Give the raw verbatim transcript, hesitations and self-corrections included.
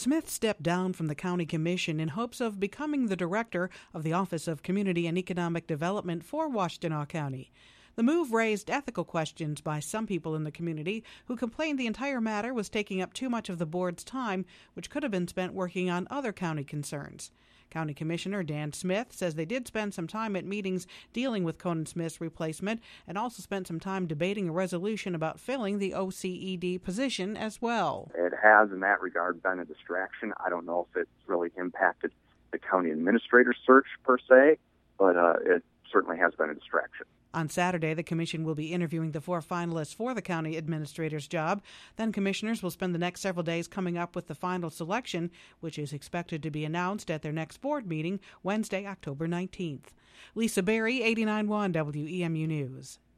Smith stepped down from the county commission in hopes of becoming the director of the Office of Community and Economic Development for Washtenaw County. The move raised ethical questions by some people in the community who complained the entire matter was taking up too much of the board's time, which could have been spent working on other county concerns. County Commissioner Dan Smith says they did spend some time at meetings dealing with Conan Smith's replacement and also spent some time debating a resolution about filling the O C E D position as well. It has, in that regard, been a distraction. I don't know if it's really impacted the county administrator search per se, but uh, it certainly has been a distraction. On Saturday, the commission will be interviewing the four finalists for the county administrator's job. Then commissioners will spend the next several days coming up with the final selection, which is expected to be announced at their next board meeting Wednesday, October nineteenth. Lisa Berry, eighty-nine point one W E M U News.